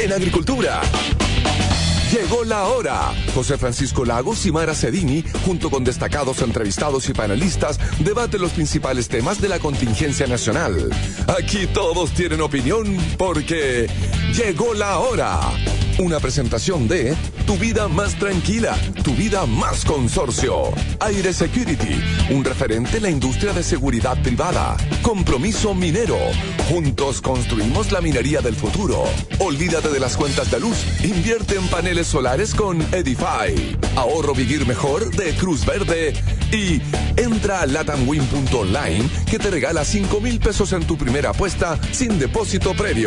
en agricultura. Llegó la hora. José Francisco Lagos y Mara Cedini, junto con destacados entrevistados y panelistas, debaten los principales temas de la contingencia nacional. Aquí todos tienen opinión porque llegó la hora. Una presentación de Tu Vida Más Tranquila, Tu Vida Más Consorcio. Aire Security, un referente en la industria de seguridad privada. Compromiso Minero. Juntos construimos la minería del futuro. Olvídate de las cuentas de luz. Invierte en paneles solares con Edify. Ahorro vivir mejor de Cruz Verde. Y entra a latamwin.online que te regala 5,000 pesos en tu primera apuesta sin depósito previo.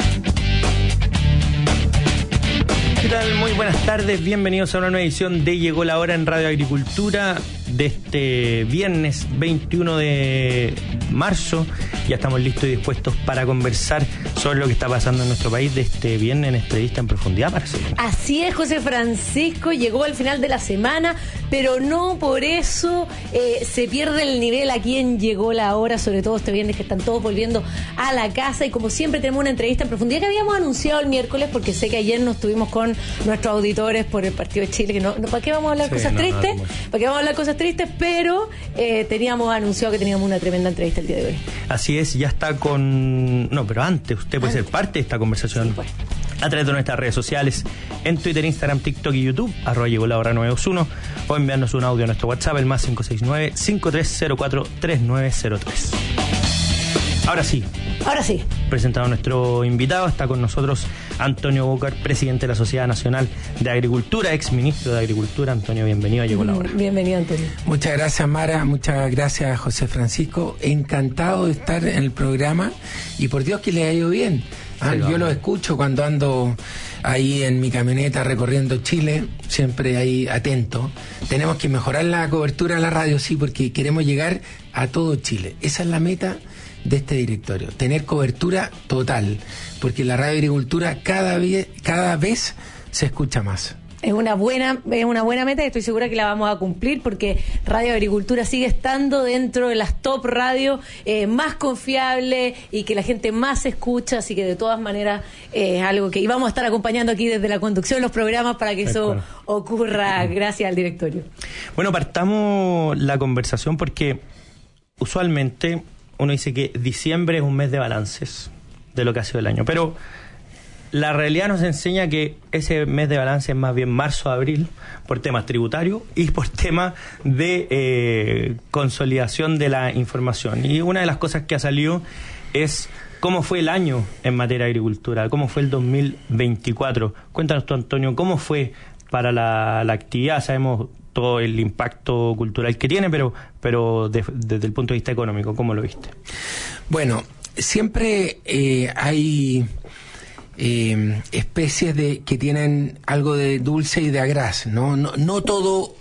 ¿Qué tal? Muy buenas tardes, bienvenidos a una nueva edición de Llegó la Hora en Radio Agricultura de este viernes 21 de marzo. Ya estamos listos y dispuestos para conversar sobre lo que está pasando en nuestro país de este viernes en Entrevista en Profundidad. Parece. Así es, José Francisco, llegó al final de la semana, pero no por eso se pierde el nivel aquí en Llegó la Hora, sobre todo este viernes que están todos volviendo a la casa, y como siempre tenemos una entrevista en profundidad que habíamos anunciado el miércoles, porque sé que ayer nos estuvimos con nuestros auditores por el partido de Chile, que no ¿para qué vamos a hablar cosas tristes? ¿Para qué vamos a hablar cosas tristes? Pero teníamos anunciado que teníamos una tremenda entrevista el día de hoy. Así es, ya está con... No, pero antes, usted puede ser parte de esta conversación. Sí, pues. A través de nuestras redes sociales, en Twitter, Instagram, TikTok y YouTube, @LlegóLaHora921, o enviarnos un audio a nuestro WhatsApp, el más 569-5304-3903. Ahora sí. Presentado a nuestro invitado, está con nosotros Antonio Bocar, presidente de la Sociedad Nacional de Agricultura, ex ministro de Agricultura. Antonio, bienvenido a Llegó la Hora. Bienvenido, Antonio. Muchas gracias, Mara, muchas gracias, José Francisco. Encantado de estar en el programa y por Dios que le ha ido bien. Yo lo escucho cuando ando ahí en mi camioneta recorriendo Chile, siempre ahí atento. Tenemos que mejorar la cobertura de la radio, sí, porque queremos llegar a todo Chile. Esa es la meta de este directorio, tener cobertura total, porque la radio agricultura cada vez se escucha más. Es una buena meta y estoy segura que la vamos a cumplir, porque Radio Agricultura sigue estando dentro de las top radio más confiables y que la gente más escucha, así que de todas maneras es algo que íbamos a estar acompañando aquí desde la conducción de los programas para que eso ocurra, gracias al directorio. Bueno, partamos la conversación porque usualmente uno dice que diciembre es un mes de balances de lo que ha sido el año, pero la realidad nos enseña que ese mes de balance es más bien marzo-abril, por temas tributarios y por temas de consolidación de la información. Y una de las cosas que ha salido es cómo fue el año en materia de agricultura, cómo fue el 2024. Cuéntanos tú, Antonio, cómo fue para la actividad. Sabemos todo el impacto cultural que tiene, pero desde el punto de vista económico, ¿cómo lo viste? Bueno, siempre hay especies que tienen algo de dulce y de agraz, ¿no? No todo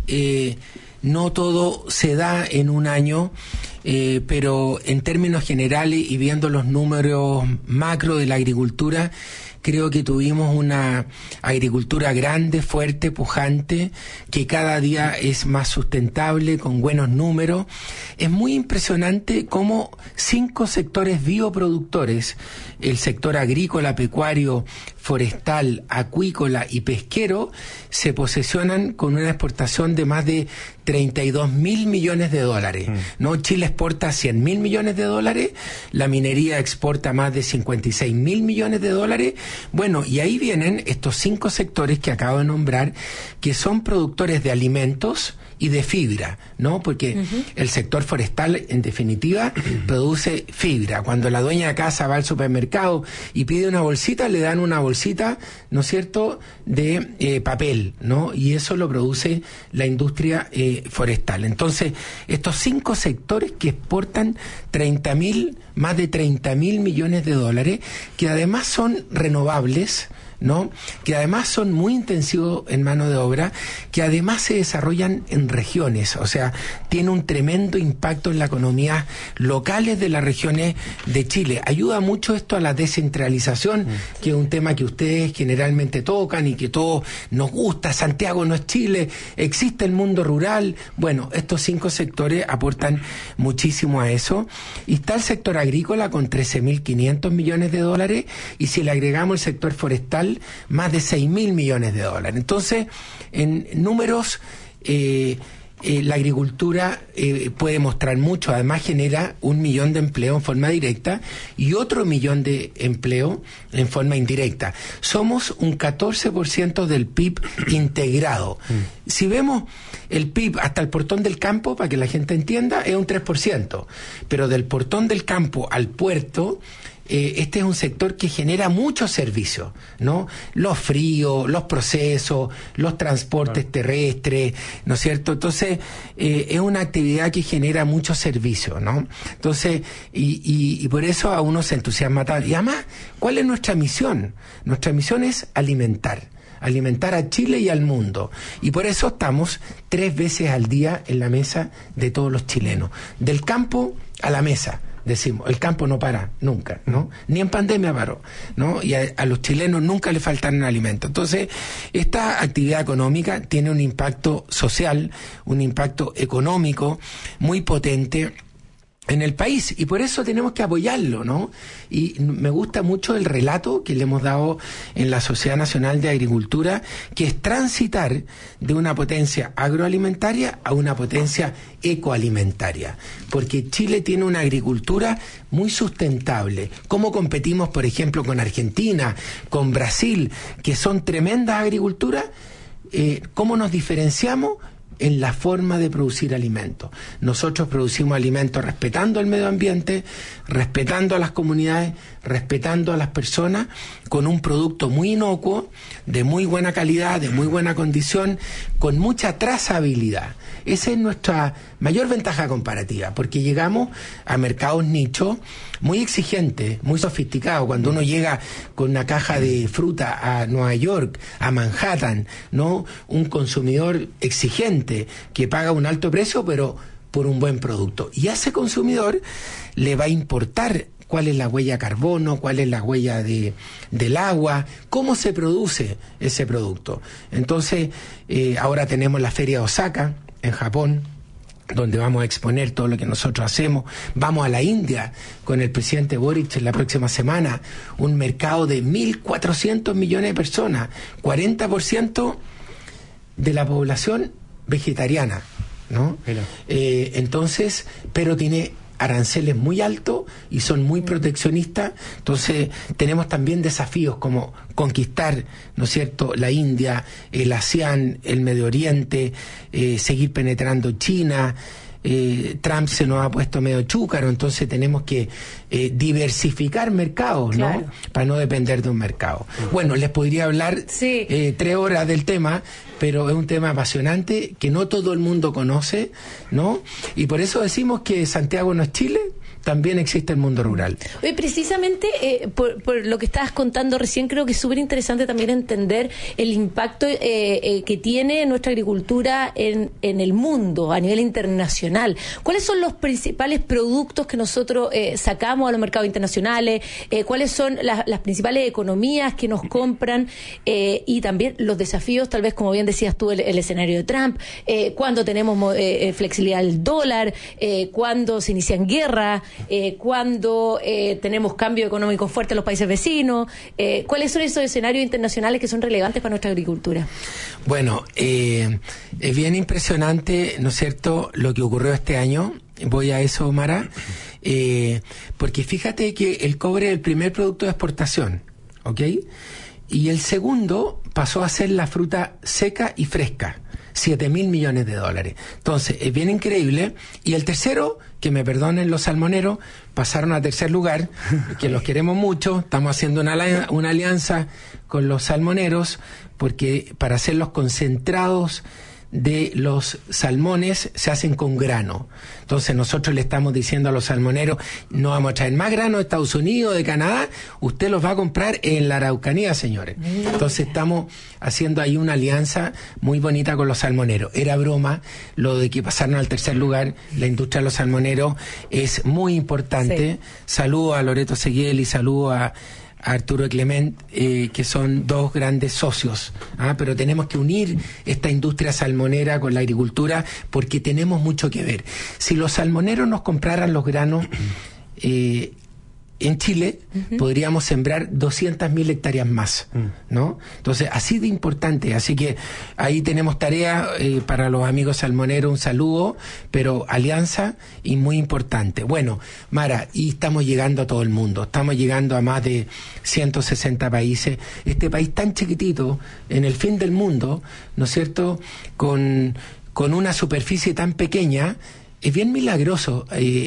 se da en un año, pero en términos generales y viendo los números macro de la agricultura, creo que tuvimos una agricultura grande, fuerte, pujante, que cada día es más sustentable, con buenos números. Es muy impresionante cómo 5 sectores bioproductores, el sector agrícola, pecuario, forestal, acuícola y pesquero, se posesionan con una exportación de más de 32.000 millones de dólares. ¿No? Chile exporta 100.000 millones de dólares, la minería exporta más de 56.000 millones de dólares. Bueno, y ahí vienen estos 5 sectores que acabo de nombrar, que son productores de alimentos y de fibra, ¿no? Porque el sector forestal, en definitiva, produce fibra. Cuando la dueña de casa va al supermercado y pide una bolsita, le dan una bolsita, ¿no es cierto?, de papel, ¿no? Y eso lo produce la industria forestal. Entonces, estos 5 sectores que exportan más de 30.000 millones de dólares, que además son renovables, ¿no? Que además son muy intensivos en mano de obra, que además se desarrollan en regiones, o sea, tiene un tremendo impacto en la economía locales de las regiones de Chile. Ayuda mucho esto a la descentralización, que es un tema que ustedes generalmente tocan y que todos nos gusta. Santiago no es Chile, existe el mundo rural. Bueno, estos 5 sectores aportan muchísimo a eso. Y está el sector agrícola con 13.500 millones de dólares, y si le agregamos el sector forestal, más de 6.000 millones de dólares. Entonces, en números, la agricultura puede mostrar mucho. Además, genera 1 millón de empleo en forma directa y otro 1 millón de empleo en forma indirecta. Somos un 14% del PIB integrado. Si vemos el PIB hasta el portón del campo, para que la gente entienda, es un 3%. Pero del portón del campo al puerto, este es un sector que genera muchos servicios, ¿no? Los fríos, los procesos, los transportes terrestres, ¿no es cierto? Entonces, es una actividad que genera muchos servicios, ¿no? Entonces, y por eso a uno se entusiasma tal. Y además, ¿cuál es nuestra misión? Nuestra misión es alimentar a Chile y al mundo. Y por eso estamos 3 veces al día en la mesa de todos los chilenos. Del campo a la mesa. Decimos, el campo no para nunca, ¿no? Ni en pandemia paró, ¿no? Y a los chilenos nunca les faltaron alimentos. Entonces, esta actividad económica tiene un impacto social, un impacto económico muy potente en el país, y por eso tenemos que apoyarlo, ¿no? Y me gusta mucho el relato que le hemos dado en la Sociedad Nacional de Agricultura, que es transitar de una potencia agroalimentaria a una potencia ecoalimentaria, porque Chile tiene una agricultura muy sustentable. ¿Cómo competimos, por ejemplo, con Argentina, con Brasil, que son tremendas agriculturas? ¿Cómo nos diferenciamos? En la forma de producir alimentos. Nosotros producimos alimentos respetando el medio ambiente, respetando a las comunidades, respetando a las personas, con un producto muy inocuo, de muy buena calidad, de muy buena condición, con mucha trazabilidad. Esa es nuestra mayor ventaja comparativa, porque llegamos a mercados nichos muy exigentes, muy sofisticados. Cuando uno llega con una caja de fruta a Nueva York, a Manhattan, ¿no? Un consumidor exigente que paga un alto precio, pero por un buen producto. Y a ese consumidor le va a importar cuál es la huella de carbono, cuál es la huella del agua, cómo se produce ese producto. Entonces, ahora tenemos la Feria de Osaka, en Japón, donde vamos a exponer todo lo que nosotros hacemos. Vamos a la India con el presidente Boric en la próxima semana, un mercado de 1.400 millones de personas, 40% de la población vegetariana, ¿no? Entonces, pero tiene aranceles muy altos y son muy proteccionistas. Entonces tenemos también desafíos como conquistar, ¿no es cierto?, la India, el ASEAN, el Medio Oriente, seguir penetrando China. Trump se nos ha puesto medio chúcaro, entonces tenemos que diversificar mercados, ¿no? Claro. Para no depender de un mercado. Bueno, les podría hablar 3 horas del tema, pero es un tema apasionante que no todo el mundo conoce, ¿no? Y por eso decimos que Santiago no es Chile, también existe el mundo rural. Oye, precisamente por lo que estabas contando recién, creo que es súper interesante también entender el impacto que tiene nuestra agricultura en el mundo, a nivel internacional. ¿Cuáles son los principales productos que nosotros sacamos a los mercados internacionales? ¿Cuáles son las principales economías que nos compran? Y también los desafíos, tal vez, como bien decías tú, el escenario de Trump, cuando tenemos flexibilidad del dólar, cuando se inician guerras, cuando tenemos cambio económico fuerte en los países vecinos. ¿Cuáles son esos escenarios internacionales que son relevantes para nuestra agricultura? Bueno, es bien impresionante, ¿no es cierto?, lo que ocurrió este año. Voy a eso, Mara, porque fíjate que el cobre es el primer producto de exportación, ¿ok? Y el segundo pasó a ser la fruta seca y fresca, 7.000 millones de dólares. Entonces, es bien increíble. Y el tercero, que me perdonen los salmoneros, pasaron a tercer lugar, que los queremos mucho. Estamos haciendo una alianza con los salmoneros, porque para hacer los concentrados de los salmones se hacen con grano. Entonces nosotros le estamos diciendo a los salmoneros, no vamos a traer más grano de Estados Unidos, de Canadá, usted los va a comprar en la Araucanía, señores. Entonces estamos haciendo ahí una alianza muy bonita con los salmoneros. Era broma lo de que pasaron al tercer lugar. La industria de los salmoneros es muy importante. Sí. Saludo a Loreto Seguiel y saludo a Arturo Clement, que son dos grandes socios, pero tenemos que unir esta industria salmonera con la agricultura porque tenemos mucho que ver. Si los salmoneros nos compraran los granos en Chile, podríamos sembrar 200.000 hectáreas más, ¿no? Entonces, así de importante. Así que ahí tenemos tarea para los amigos salmoneros, un saludo, pero alianza y muy importante. Bueno, Mara, y estamos llegando a todo el mundo. Estamos llegando a más de 160 países. Este país tan chiquitito, en el fin del mundo, ¿no es cierto?, con una superficie tan pequeña. Es bien milagroso.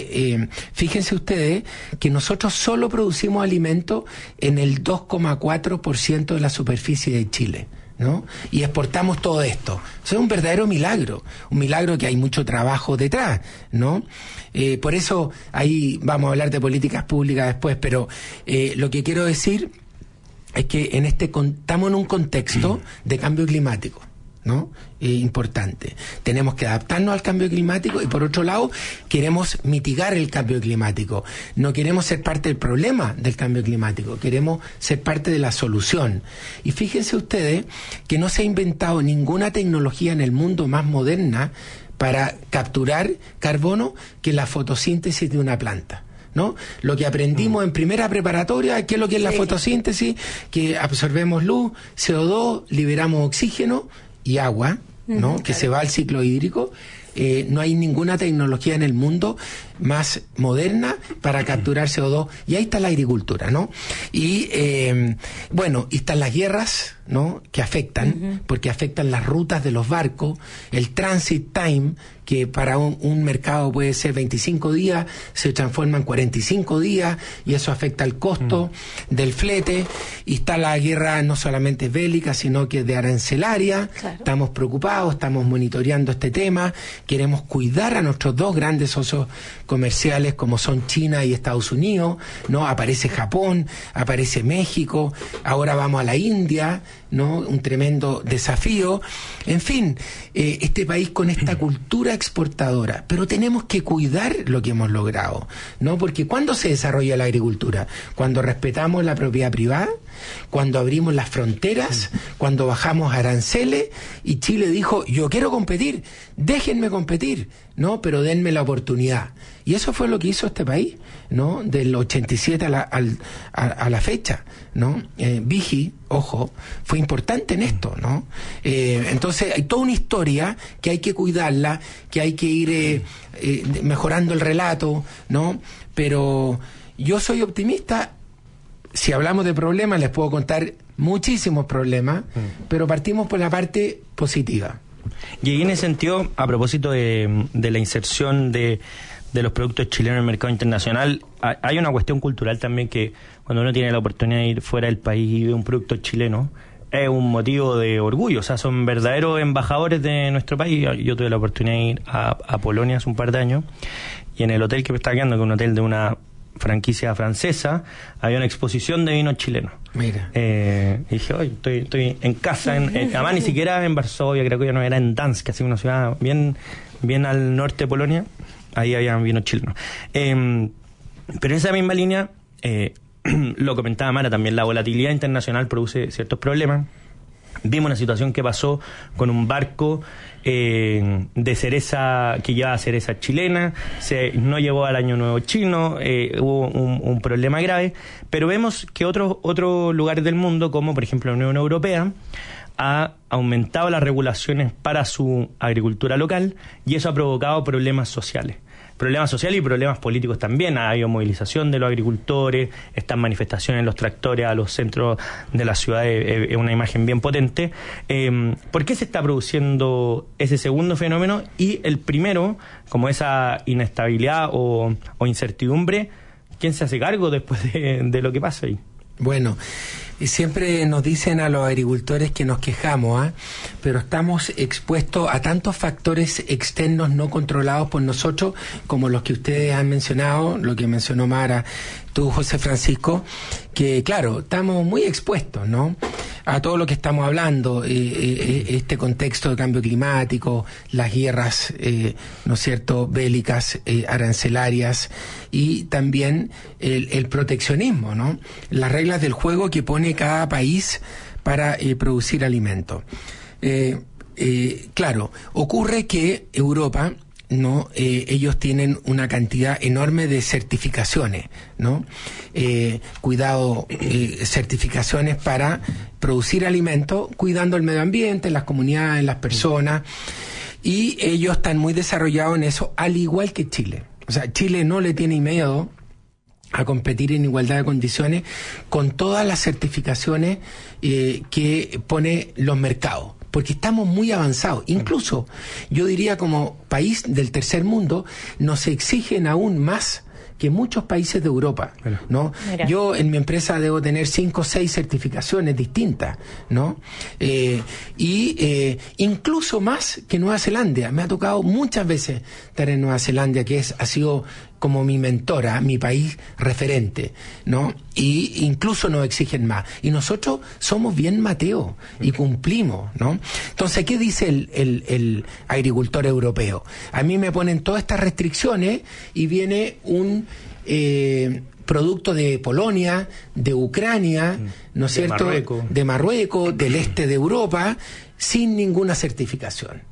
Fíjense ustedes que nosotros solo producimos alimentos en el 2,4% de la superficie de Chile, ¿no? Y exportamos todo esto. Eso es un verdadero milagro. Un milagro que hay mucho trabajo detrás, ¿no? Por eso ahí vamos a hablar de políticas públicas después, pero lo que quiero decir es que estamos en un contexto de cambio climático, ¿no? Importante. Tenemos que adaptarnos al cambio climático y por otro lado queremos mitigar el cambio climático. No queremos ser parte del problema del cambio climático, queremos ser parte de la solución. Y fíjense ustedes que no se ha inventado ninguna tecnología en el mundo más moderna para capturar carbono que la fotosíntesis de una planta, ¿no? Lo que aprendimos en primera preparatoria, ¿qué es lo que es la fotosíntesis? Que absorbemos luz, CO2, liberamos oxígeno y agua, ¿no? Que se va al ciclo hídrico. No hay ninguna tecnología en el mundo más moderna para capturar CO2 y ahí está la agricultura, ¿no? Y bueno, y están las guerras, ¿no? Que afectan, porque afectan las rutas de los barcos, el transit time, que para un mercado puede ser 25 días, se transforma en 45 días y eso afecta el costo del flete. Y está la guerra no solamente bélica, sino que de arancelaria. Claro. Estamos preocupados, estamos monitoreando este tema, queremos cuidar a nuestros dos grandes socios comerciales como son China y Estados Unidos, ¿no? Aparece Japón, aparece México, ahora vamos a la India, ¿no? Un tremendo desafío. En fin, este país con esta cultura exportadora, pero tenemos que cuidar lo que hemos logrado, ¿no? Porque ¿cuándo se desarrolla la agricultura? Cuando respetamos la propiedad privada, cuando abrimos las fronteras, cuando bajamos aranceles y Chile dijo, yo quiero competir, déjenme competir, ¿no? Pero denme la oportunidad. Y eso fue lo que hizo este país, ¿no? Del 87 a la fecha, ¿no? Vigi, ojo, fue importante en esto, ¿no? Entonces hay toda una historia que hay que cuidarla, que hay que ir mejorando el relato, ¿no? Pero yo soy optimista. Si hablamos de problemas, les puedo contar muchísimos problemas, pero partimos por la parte positiva. Y en ese sentido, a propósito de la inserción de los productos chilenos en el mercado internacional, hay una cuestión cultural también que cuando uno tiene la oportunidad de ir fuera del país y ve un producto chileno, es un motivo de orgullo. O sea, son verdaderos embajadores de nuestro país. Yo tuve la oportunidad de ir a Polonia hace un par de años y en el hotel que me estaba quedando, que es un hotel de una franquicia francesa, había una exposición de vinos chilenos. Mira. Y dije, oye, estoy en casa, además ni siquiera en Varsovia, creo que ya no era en Dansk, así una ciudad bien al norte de Polonia, ahí había vinos chilenos. Pero en esa misma línea, lo comentaba Mara, también la volatilidad internacional produce ciertos problemas. Vimos una situación que pasó con un barco de cereza que llevaba cereza chilena, no llegó al Año Nuevo chino, hubo un problema grave, pero vemos que otros lugares del mundo, como por ejemplo la Unión Europea, ha aumentado las regulaciones para su agricultura local y eso ha provocado problemas sociales y problemas políticos también. Ha habido movilización de los agricultores, están manifestaciones en los tractores a los centros de la ciudad, es una imagen bien potente. ¿Por qué se está produciendo ese segundo fenómeno? Y el primero, como esa inestabilidad o incertidumbre, ¿quién se hace cargo después de lo que pasa ahí? Bueno, Y siempre nos dicen a los agricultores que nos quejamos, pero estamos expuestos a tantos factores externos no controlados por nosotros, como los que ustedes han mencionado, lo que mencionó Mara, tú, José Francisco, que claro, estamos muy expuestos, ¿no?, a todo lo que estamos hablando, este contexto de cambio climático, las guerras, ¿no es cierto?, bélicas, arancelarias, y también el proteccionismo, ¿no?, las reglas del juego que pone cada país para producir alimentos. Claro, ocurre que Europa, ¿no?, ellos tienen una cantidad enorme de certificaciones, ¿no? Certificaciones para producir alimentos, cuidando el medio ambiente, las comunidades, las personas, y ellos están muy desarrollados en eso, al igual que Chile. O sea, Chile no le tiene miedo a competir en igualdad de condiciones con todas las certificaciones que pone los mercados, porque estamos muy avanzados. Incluso, yo diría, como país del tercer mundo, nos exigen aún más que muchos países de Europa, ¿no? Mira. Yo en mi empresa debo tener 5 o 6 certificaciones distintas, ¿no? Incluso más que Nueva Zelanda. Me ha tocado muchas veces estar en Nueva Zelanda, que ha sido como mi mentora, mi país referente, ¿no? Y incluso nos exigen más. Y nosotros somos bien mateos y cumplimos, ¿no? Entonces, ¿qué dice el agricultor europeo? A mí me ponen todas estas restricciones y viene un producto de Polonia, de Ucrania, ¿no es cierto?, de Marruecos, del este de Europa, sin ninguna certificación.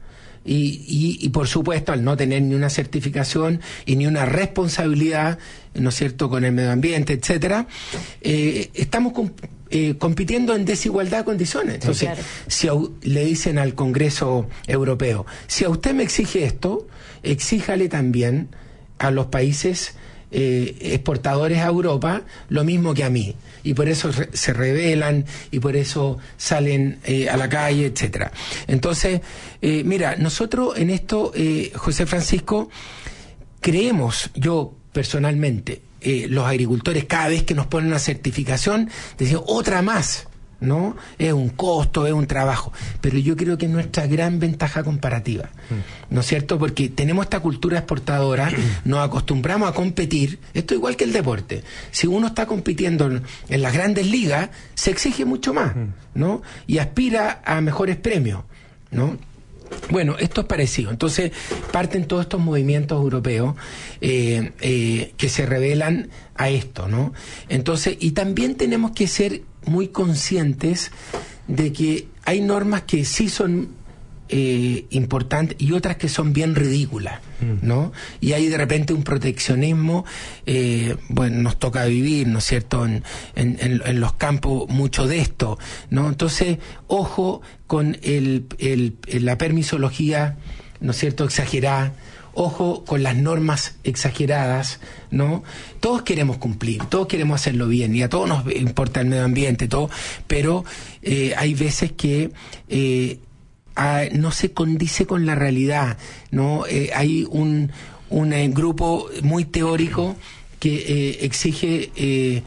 Y por supuesto, al no tener ni una certificación y ni una responsabilidad, ¿no es cierto?, con el medio ambiente, etcétera, estamos compitiendo en desigualdad de condiciones. Entonces, claro, si le dicen al Congreso Europeo, si a usted me exige esto, exíjale también a los países exportadores a Europa lo mismo que a mí, y por eso se rebelan y por eso salen a la calle, etcétera. Entonces, mira, nosotros en esto, José Francisco, creemos, yo personalmente, los agricultores, cada vez que nos ponen una certificación, decimos otra más, ¿no? Es un costo, es un trabajo, pero yo creo que es nuestra gran ventaja comparativa, ¿no es cierto? Porque tenemos esta cultura exportadora, nos acostumbramos a competir. Esto igual que el deporte. Si uno está compitiendo en las grandes ligas, se exige mucho más, ¿no? Y aspira a mejores premios, ¿no? Bueno, esto es parecido. Entonces parten todos estos movimientos europeos que se revelan a esto, ¿no? Entonces, y también tenemos que ser muy conscientes de que hay normas que sí son importantes y otras que son bien ridículas, ¿no? Y hay de repente un proteccionismo, bueno, nos toca vivir, ¿no es cierto?, en los campos mucho de esto, ¿no? Entonces, ojo con la permisología, ¿no es cierto?, exagerada. Ojo con las normas exageradas, ¿no? Todos queremos cumplir, todos queremos hacerlo bien, y a todos nos importa el medio ambiente, todo, pero hay veces que no se condice con la realidad, ¿no? Hay un grupo muy teórico que exige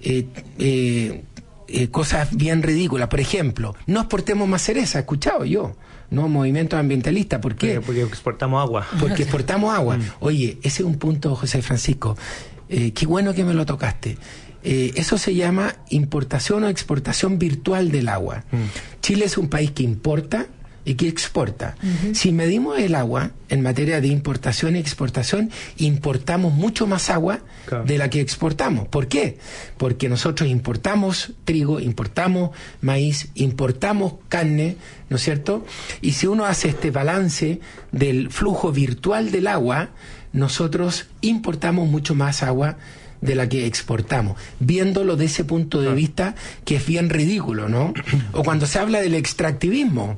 cosas bien ridículas. Por ejemplo, no exportemos más cereza, he escuchado yo, ¿no? Movimientos ambientalistas. ¿Por qué? Porque exportamos agua. Porque exportamos agua. Oye, ese es un punto, José Francisco. Qué bueno que me lo tocaste. Eso se llama importación o exportación virtual del agua. Chile es un país que importa y que exporta. Si medimos el agua en materia de importación y exportación, importamos mucho más agua, claro, de la que exportamos. ¿Por qué? Porque nosotros importamos trigo, importamos maíz, importamos carne, ¿no es cierto? Y si uno hace este balance del flujo virtual del agua, nosotros importamos mucho más agua de la que exportamos, viéndolo de ese punto de vista, que es bien ridículo, ¿no? O cuando se habla del extractivismo.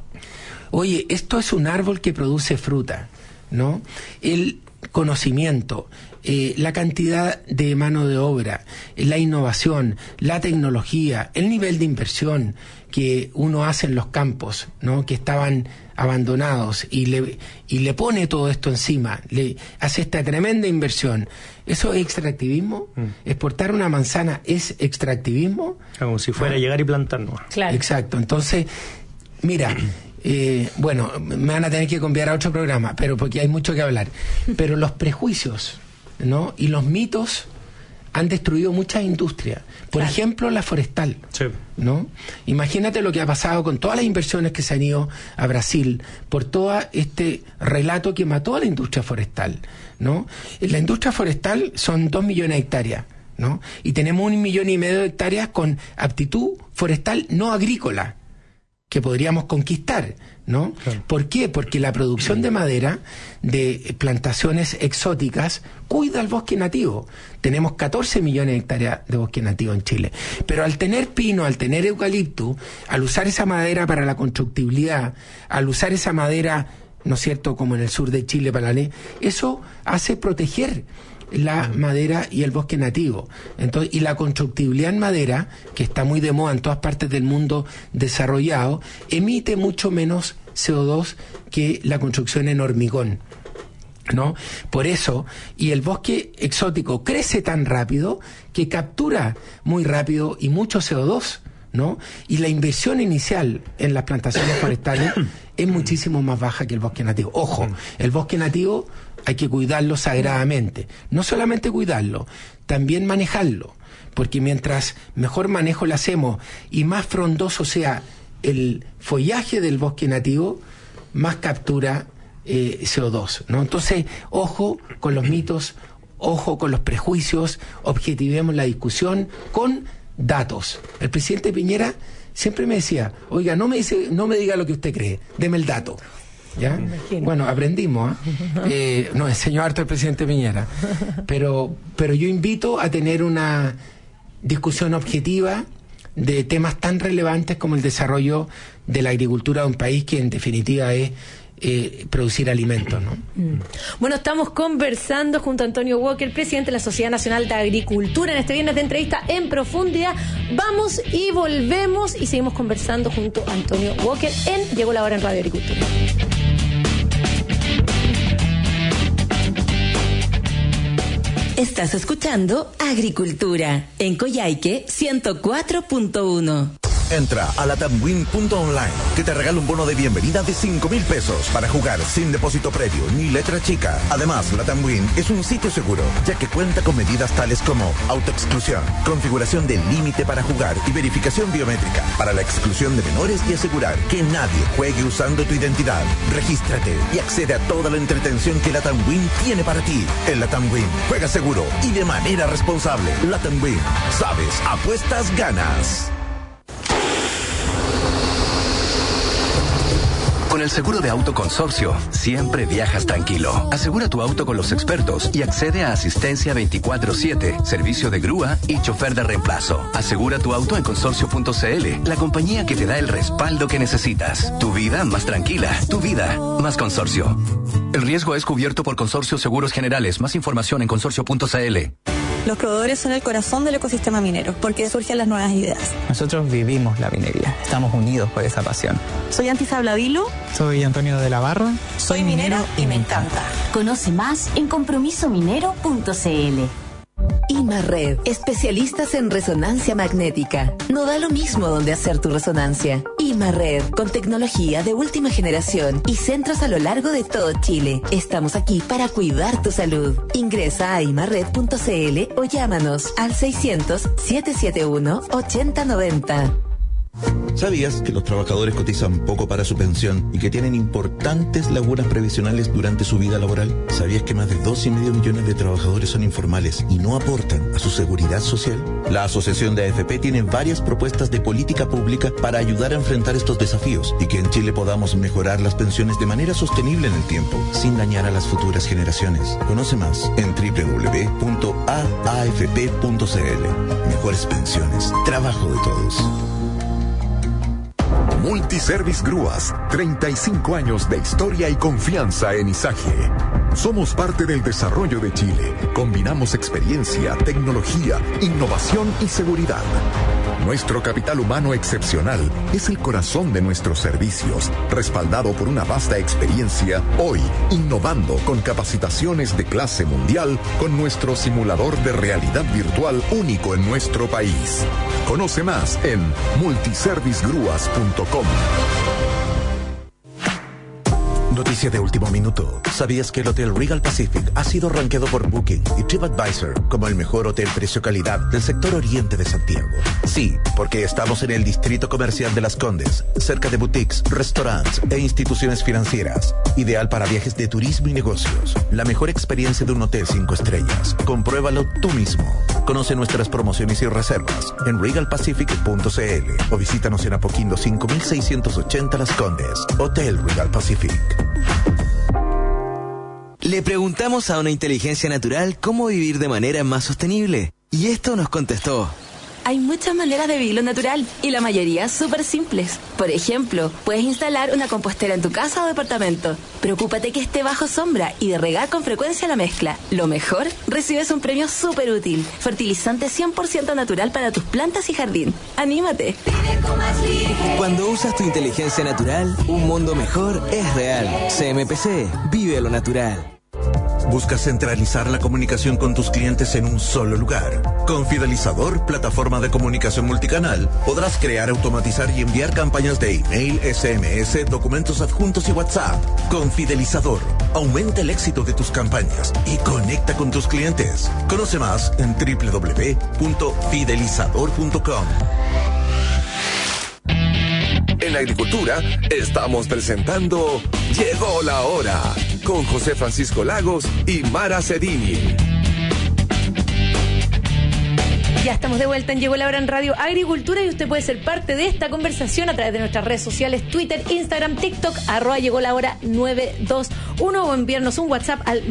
Oye, esto es un árbol que produce fruta, ¿no? El conocimiento, la cantidad de mano de obra, la innovación, la tecnología, el nivel de inversión que uno hace en los campos, ¿no?, que estaban abandonados, y le pone todo esto encima, le hace esta tremenda inversión. ¿Eso es extractivismo? ¿Exportar una manzana es extractivismo? Como si fuera llegar y plantarnos. Claro. Exacto. Entonces, mira, bueno, me van a tener que conviar a otro programa, pero porque hay mucho que hablar. Pero los prejuicios, ¿no?, y los mitos han destruido muchas industrias. Por ejemplo, la forestal, Sí. ¿no? Imagínate lo que ha pasado con todas las inversiones que se han ido a Brasil por todo este relato que mató a la industria forestal, ¿no? La industria forestal son 2 millones de hectáreas, ¿no? Y tenemos 1,5 millones de hectáreas con aptitud forestal no agrícola, que podríamos conquistar, ¿no? Claro. ¿Por qué? Porque la producción de madera de plantaciones exóticas cuida el bosque nativo. Tenemos 14 millones de hectáreas de bosque nativo en Chile. Pero al tener pino, al tener eucalipto, al usar esa madera para la constructibilidad, al usar esa madera, ¿no es cierto?, como en el sur de Chile, eso hace proteger la madera y el bosque nativo. Entonces, y la constructibilidad en madera, que está muy de moda en todas partes del mundo desarrollado, emite mucho menos CO2 que la construcción en hormigón, ¿no? Por eso, y el bosque exótico crece tan rápido que captura muy rápido y mucho CO2, ¿no? Y la inversión inicial en las plantaciones forestales es muchísimo más baja que el bosque nativo. Ojo, el bosque nativo hay que cuidarlo sagradamente. No solamente cuidarlo, también manejarlo. Porque mientras mejor manejo le hacemos y más frondoso sea el follaje del bosque nativo, más captura CO2, ¿no? Entonces, ojo con los mitos, ojo con los prejuicios, objetivemos la discusión con datos. El presidente Piñera siempre me decía, oiga, no me diga lo que usted cree, deme el dato. ¿Ya? Bueno, aprendimos, nos enseñó harto el presidente Piñera, pero yo invito a tener una discusión objetiva de temas tan relevantes como el desarrollo de la agricultura de un país que en definitiva es producir alimentos, ¿no? Bueno, estamos conversando junto a Antonio Walker, presidente de la Sociedad Nacional de Agricultura, en este viernes de entrevista en profundidad. Vamos y volvemos y seguimos conversando junto a Antonio Walker en Llegó la Hora en Radio Agricultura. Estás escuchando Agricultura en Coyhaique 104.1. Entra a latamwin.online, que te regala un bono de bienvenida de 5,000 pesos para jugar sin depósito previo ni letra chica. Además, Latamwin es un sitio seguro, ya que cuenta con medidas tales como autoexclusión, configuración del límite para jugar y verificación biométrica para la exclusión de menores y asegurar que nadie juegue usando tu identidad. Regístrate y accede a toda la entretención que Latamwin tiene para ti. En Latamwin, juega seguro y de manera responsable. Latamwin, sabes, apuestas, ganas. Con el seguro de auto Consorcio, siempre viajas tranquilo. Asegura tu auto con los expertos y accede a asistencia 24/7, servicio de grúa y chofer de reemplazo. Asegura tu auto en consorcio.cl, la compañía que te da el respaldo que necesitas. Tu vida más tranquila, tu vida más Consorcio. El riesgo es cubierto por Consorcio Seguros Generales. Más información en consorcio.cl. Los proveedores son el corazón del ecosistema minero, porque surgen las nuevas ideas. Nosotros vivimos la minería, estamos unidos por esa pasión. Soy Antisa Blavilo. Soy Antonio de la Barra. Soy minero y me encanta. Conoce más en compromisominero.cl. IMARRED, especialistas en resonancia magnética. No da lo mismo donde hacer tu resonancia. IMARRED, con tecnología de última generación y centros a lo largo de todo Chile. Estamos aquí para cuidar tu salud. Ingresa a imarred.cl o llámanos al 600-771-8090. ¿Sabías que los trabajadores cotizan poco para su pensión y que tienen importantes lagunas previsionales durante su vida laboral? ¿Sabías que más de 2,5 millones de trabajadores son informales y no aportan a su seguridad social? La Asociación de AFP tiene varias propuestas de política pública para ayudar a enfrentar estos desafíos y que en Chile podamos mejorar las pensiones de manera sostenible en el tiempo, sin dañar a las futuras generaciones. Conoce más en www.aafp.cl. Mejores pensiones, trabajo de todos. Multiservice Grúas, 35 años de historia y confianza en Izaje. Somos parte del desarrollo de Chile. Combinamos experiencia, tecnología, innovación y seguridad. Nuestro capital humano excepcional es el corazón de nuestros servicios, respaldado por una vasta experiencia, hoy innovando con capacitaciones de clase mundial con nuestro simulador de realidad virtual único en nuestro país. Conoce más en multiservicegrúas.com. Noticia de último minuto. ¿Sabías que el Hotel Regal Pacific ha sido rankeado por Booking y TripAdvisor como el mejor hotel precio-calidad del sector oriente de Santiago? Sí, porque estamos en el distrito comercial de Las Condes, cerca de boutiques, restaurantes e instituciones financieras. Ideal para viajes de turismo y negocios. La mejor experiencia de un hotel 5 estrellas. Compruébalo tú mismo. Conoce nuestras promociones y reservas en regalpacific.cl o visítanos en Apoquindo 5680 Las Condes. Hotel Regal Pacific. Le preguntamos a una inteligencia natural cómo vivir de manera más sostenible. Y esto nos contestó. Hay muchas maneras de vivirlo natural y la mayoría súper simples. Por ejemplo, puedes instalar una compostera en tu casa o departamento. Preocúpate que esté bajo sombra y de regar con frecuencia la mezcla. Lo mejor, recibes un premio súper útil. Fertilizante 100% natural para tus plantas y jardín. ¡Anímate! Cuando usas tu inteligencia natural, un mundo mejor es real. CMPC, vive lo natural. ¿Buscas centralizar la comunicación con tus clientes en un solo lugar? Con Fidelizador, plataforma de comunicación multicanal, podrás crear, automatizar y enviar campañas de email, SMS, documentos adjuntos y WhatsApp. Con Fidelizador, aumenta el éxito de tus campañas y conecta con tus clientes. Conoce más en www.fidelizador.com. En la agricultura estamos presentando Llegó la Hora con José Francisco Lagos y Mara Cedini. Ya estamos de vuelta en Llegó la Hora en Radio Agricultura y usted puede ser parte de esta conversación a través de nuestras redes sociales, Twitter, Instagram, TikTok, @Llegó la Hora 921 o enviarnos un WhatsApp al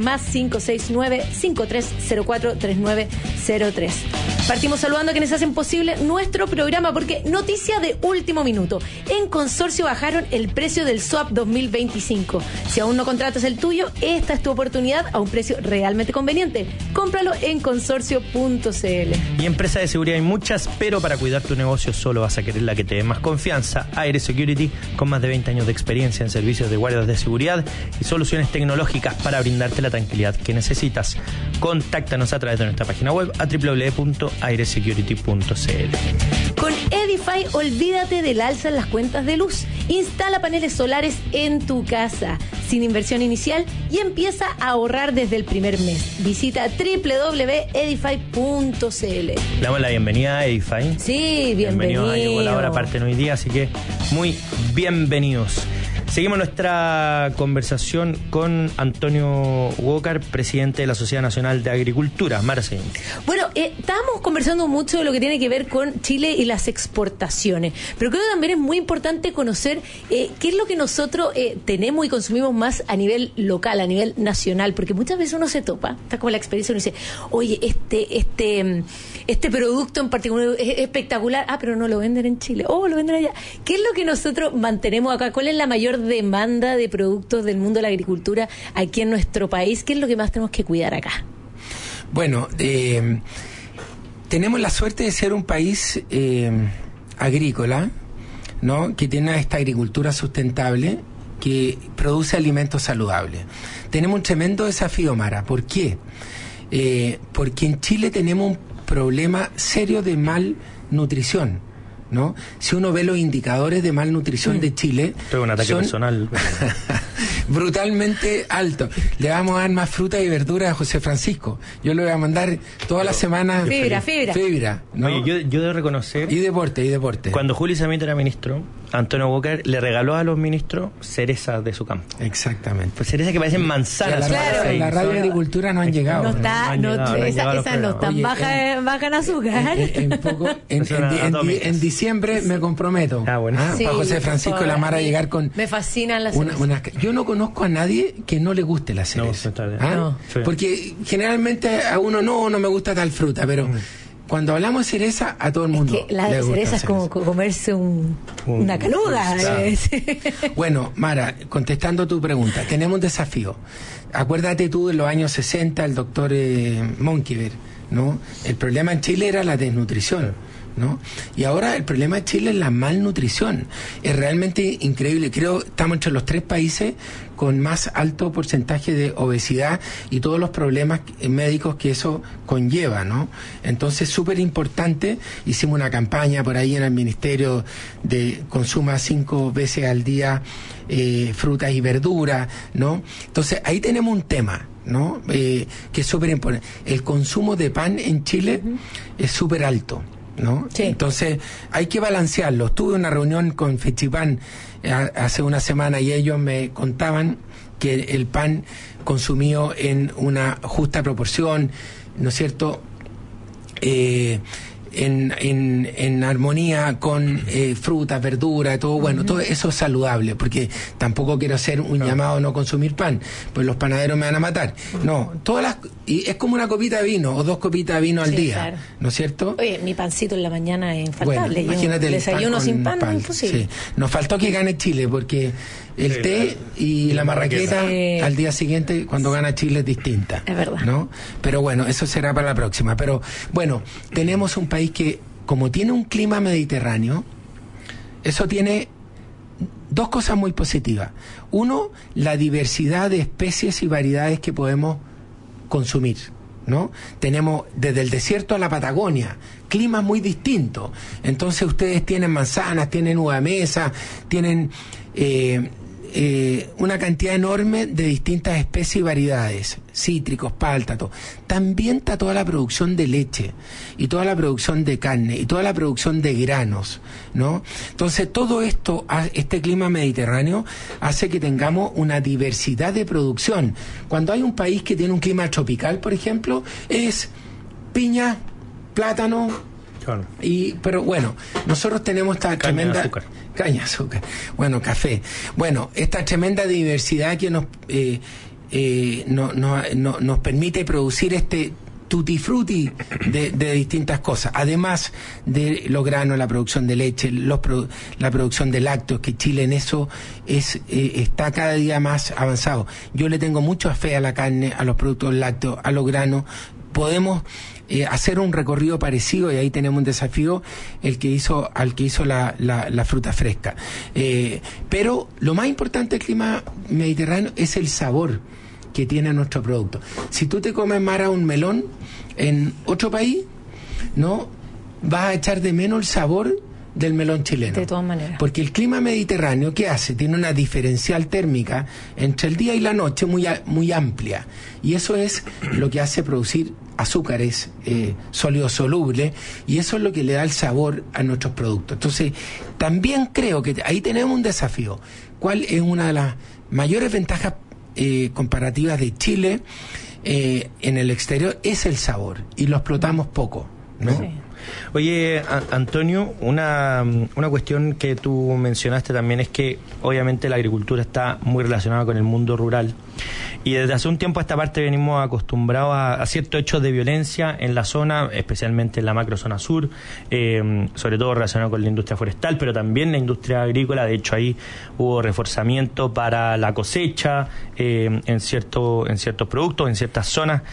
+569-5304-3903. Partimos saludando a quienes hacen posible nuestro programa porque noticia de último minuto. En Consorcio bajaron el precio del SWAP 2025. Si aún no contratas el tuyo, esta es tu oportunidad a un precio realmente conveniente. Cómpralo en consorcio.cl. Y empresas de seguridad hay muchas, pero para cuidar tu negocio solo vas a querer la que te dé más confianza. Aire Security, con más de 20 años de experiencia en servicios de guardias de seguridad y soluciones tecnológicas para brindarte la tranquilidad que necesitas. Contáctanos a través de nuestra página web a www.airesecurity.cl. Con Edify, olvídate del alza en las cuentas de luz. Instala paneles solares en tu casa sin inversión inicial y empieza a ahorrar desde el primer mes. Visita www.edify.cl. Le damos la bienvenida a Edify. Sí, bienvenido. Llegó la hora, parte hoy día, así que muy bienvenidos. Seguimos nuestra conversación con Antonio Walker, presidente de la Sociedad Nacional de Agricultura. Marcelo. Bueno, estábamos conversando mucho de lo que tiene que ver con Chile y las exportaciones, pero creo que también es muy importante conocer qué es lo que nosotros tenemos y consumimos más a nivel local, a nivel nacional, porque muchas veces uno se topa, está como la experiencia, uno dice, oye, este producto en particular es espectacular, pero no lo venden en Chile, lo venden allá. ¿Qué es lo que nosotros mantenemos acá? ¿Cuál es la mayor demanda de productos del mundo de la agricultura aquí en nuestro país? ¿Qué es lo que más tenemos que cuidar acá? Bueno, tenemos la suerte de ser un país agrícola, ¿no? Que tiene esta agricultura sustentable, que produce alimentos saludables. Tenemos un tremendo desafío, Mara. ¿Por qué? Porque en Chile tenemos un problema serio de malnutrición, ¿no? Si uno ve los indicadores de malnutrición de Chile, esto es un ataque personal brutalmente alto. Le vamos a dar más fruta y verdura a José Francisco. Yo le voy a mandar toda la semana fibra, ¿no? Oye, yo debo reconocer y deporte. Cuando Julio Samit era ministro, Antonio Walker le regaló a los ministros cerezas de su campo. Exactamente. Pues cerezas que parecen manzanas. La radio agricultura no han llegado. Esas no están bajas en azúcar. En diciembre me comprometo. Sí, para José Francisco y la Mara llegar con. Me fascinan las cerezas. Yo no conozco a nadie que no le guste la cereza. No. Porque generalmente a uno no me gusta tal fruta, pero cuando hablamos de cereza, a todo el mundo es que la cereza es como comerse una caluga. Bueno, Mara, contestando tu pregunta, tenemos un desafío. Acuérdate tú, en los años 60, el doctor Monkever, ¿no? El problema en Chile era la desnutrición, ¿no? Y ahora el problema en Chile es la malnutrición. Es realmente increíble. Creo que estamos entre los 3 países con más alto porcentaje de obesidad y todos los problemas médicos que eso conlleva, ¿no? Entonces, súper importante. Hicimos una campaña por ahí en el Ministerio de consuma 5 veces al día frutas y verduras, ¿no? Entonces, ahí tenemos un tema, ¿no? Que es súper importante. El consumo de pan en Chile es súper alto, ¿no? Sí. Entonces hay que balancearlo. Tuve una reunión con Fechipan hace una semana y ellos me contaban que el pan consumido en una justa proporción, ¿no es cierto?, en armonía con frutas, verduras, todo bueno, todo eso es saludable, porque tampoco quiero hacer un llamado a no consumir pan, pues los panaderos me van a matar. No, y es como una copita de vino o 2 copitas de vino al día, claro, ¿no es cierto? Oye, mi pancito en la mañana es infaltable. Bueno, imagínate el desayuno sin pan es imposible. Sí. Nos faltó que gane Chile, porque el té y la marraqueta al día siguiente, cuando gana Chile, es distinta. Es verdad, ¿no? Pero bueno, eso será para la próxima. Pero bueno, tenemos un país que, como tiene un clima mediterráneo, eso tiene 2 cosas muy positivas. Uno, la diversidad de especies y variedades que podemos consumir, ¿no? Tenemos desde el desierto a la Patagonia climas muy distintos. Entonces ustedes tienen manzanas, tienen uva de mesa, tienen una cantidad enorme de distintas especies y variedades, cítricos, páltatos. También está toda la producción de leche y toda la producción de carne y toda la producción de granos, ¿no? Entonces todo esto, este clima mediterráneo hace que tengamos una diversidad de producción. Cuando hay un país que tiene un clima tropical, por ejemplo, es piña, plátano, claro. Pero bueno, nosotros tenemos esta tremenda caña de azúcar, bueno, café, bueno, esta tremenda diversidad que nos permite producir este tutti frutti de distintas cosas, además de los granos, la producción de leche, la producción de lácteos, que Chile en eso está cada día más avanzado. Yo le tengo mucha fe a la carne, a los productos lácteos, a los granos. Podemos hacer un recorrido parecido, y ahí tenemos un desafío al que hizo la fruta fresca. Pero lo más importante del clima mediterráneo es el sabor que tiene nuestro producto. Si tú te comes, Mara, un melón en otro país, no vas a echar de menos el sabor del melón chileno. De todas maneras. Porque el clima mediterráneo, ¿qué hace? Tiene una diferencial térmica entre el día y la noche muy amplia. Y eso es lo que hace producir azúcares sólidos solubles, y eso es lo que le da el sabor a nuestros productos. Entonces, también creo que ahí tenemos un desafío. ¿Cuál es una de las mayores ventajas comparativas de Chile en el exterior? Es el sabor, y lo explotamos poco, ¿no? Sí. Oye, Antonio, una cuestión que tú mencionaste también es que obviamente la agricultura está muy relacionada con el mundo rural, y desde hace un tiempo a esta parte venimos acostumbrados a ciertos hechos de violencia en la zona, especialmente en la macrozona sur, sobre todo relacionado con la industria forestal, pero también la industria agrícola. De hecho, ahí hubo reforzamiento para la cosecha en ciertos productos, en ciertas zonas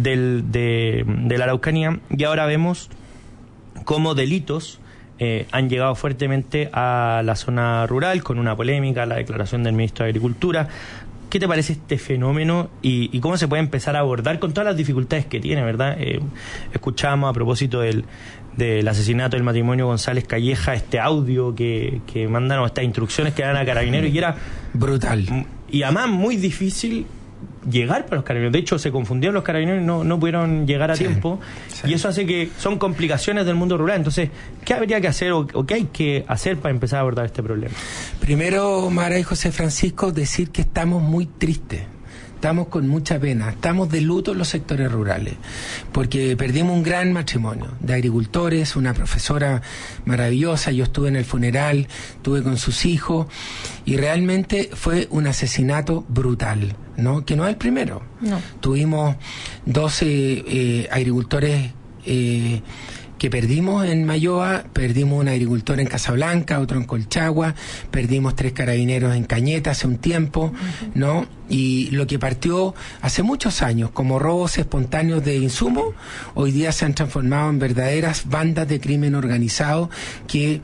de la Araucanía, y ahora vemos cómo delitos han llegado fuertemente a la zona rural, con una polémica, la declaración del ministro de Agricultura. ¿Qué te parece este fenómeno y cómo se puede empezar a abordar con todas las dificultades que tiene, verdad? Escuchábamos a propósito del asesinato del matrimonio González Calleja, este audio que mandaron, estas instrucciones que dan a Carabineros, y era brutal. Y además muy difícil llegar para los Carabineros. De hecho, se confundieron los Carabineros y no pudieron llegar a tiempo. Sí. Y eso hace que son complicaciones del mundo rural. Entonces, ¿qué habría que hacer o qué hay que hacer para empezar a abordar este problema? Primero, Mara y José Francisco, decir que estamos muy tristes. Estamos con mucha pena, estamos de luto en los sectores rurales, porque perdimos un gran matrimonio de agricultores, una profesora maravillosa. Yo estuve en el funeral, estuve con sus hijos, y realmente fue un asesinato brutal, ¿no? Que no es el primero. No. Tuvimos 12 agricultores que perdimos en Mayoa, perdimos un agricultor en Casablanca, otro en Colchagua, perdimos 3 carabineros en Cañete hace un tiempo, ¿no? Y lo que partió hace muchos años como robos espontáneos de insumos, hoy día se han transformado en verdaderas bandas de crimen organizado que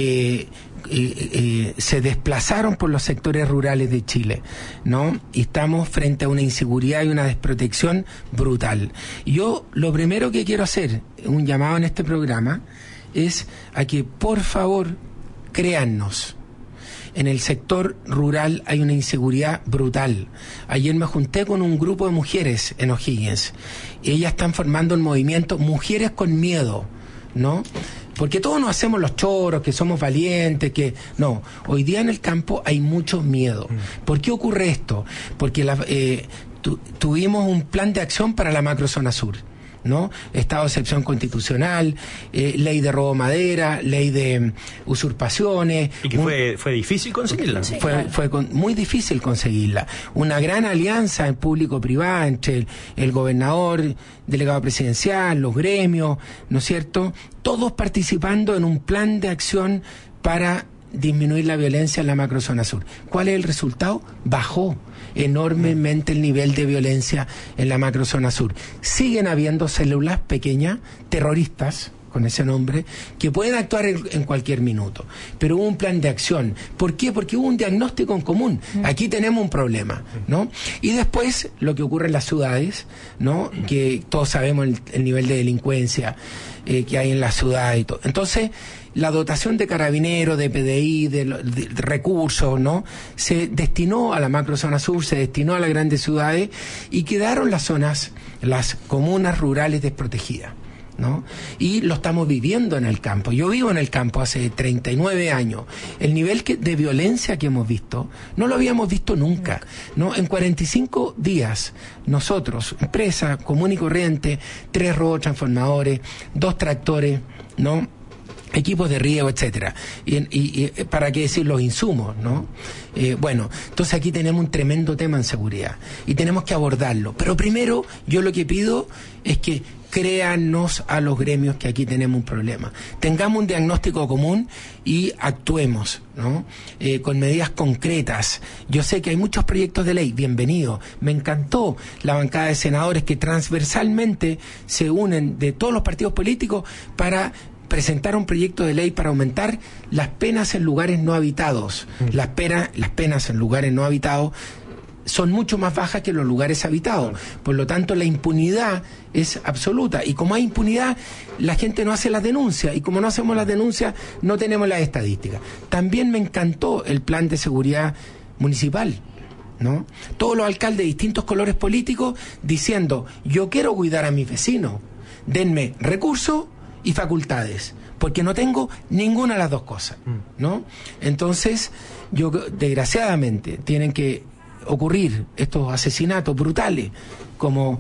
se desplazaron por los sectores rurales de Chile, ¿no? Y estamos frente a una inseguridad y una desprotección brutal. Yo lo primero que quiero hacer, un llamado en este programa, es a que por favor créannos. En el sector rural hay una inseguridad brutal. Ayer me junté con un grupo de mujeres en O'Higgins. Ellas están formando un movimiento Mujeres con Miedo, ¿no? Porque todos nos hacemos los choros, que somos valientes, que... No, hoy día en el campo hay mucho miedo. ¿Por qué ocurre esto? Porque tuvimos un plan de acción para la macrozona sur, ¿no? Estado de excepción constitucional, ley de robo madera, ley de usurpaciones. Y que fue difícil conseguirla. Sí, fue muy difícil conseguirla. Una gran alianza en público-privada entre el gobernador, delegado presidencial, los gremios, ¿no es cierto? Todos participando en un plan de acción para disminuir la violencia en la macrozona sur. ¿Cuál es el resultado? Bajó enormemente el nivel de violencia en la macrozona sur. Siguen habiendo células pequeñas, terroristas, con ese nombre, que pueden actuar en cualquier minuto. Pero hubo un plan de acción. ¿Por qué? Porque hubo un diagnóstico en común. Aquí tenemos un problema, ¿no? Y después, lo que ocurre en las ciudades, ¿no? Que todos sabemos el nivel de delincuencia que hay en la ciudad y todo. Entonces, la dotación de carabineros, de PDI, de recursos, ¿no? Se destinó a la macrozona sur, se destinó a las grandes ciudades y quedaron las zonas, las comunas rurales desprotegidas, ¿no? Y lo estamos viviendo en el campo. Yo vivo en el campo hace 39 años. El nivel de violencia que hemos visto, no lo habíamos visto nunca, ¿no? En 45 días, nosotros, empresa común y corriente, 3 robos transformadores, 2 tractores, ¿no? Equipos de riego, etcétera, y para qué decir los insumos, ¿no? Bueno, entonces aquí tenemos un tremendo tema en seguridad y tenemos que abordarlo. Pero primero, yo lo que pido es que créanos a los gremios que aquí tenemos un problema. Tengamos un diagnóstico común y actuemos, ¿no? Con medidas concretas. Yo sé que hay muchos proyectos de ley, bienvenido. Me encantó la bancada de senadores que transversalmente se unen de todos los partidos políticos para presentar un proyecto de ley para aumentar las penas en lugares no habitados. Las penas en lugares no habitados son mucho más bajas que en los lugares habitados. Por lo tanto, la impunidad es absoluta. Y como hay impunidad, la gente no hace las denuncias. Y como no hacemos las denuncias, no tenemos las estadísticas. También me encantó el plan de seguridad municipal, ¿no? Todos los alcaldes de distintos colores políticos diciendo, yo quiero cuidar a mis vecinos. Denme recursos y facultades, porque no tengo ninguna de las dos cosas, ¿no? Entonces, desgraciadamente, tienen que ocurrir estos asesinatos brutales, como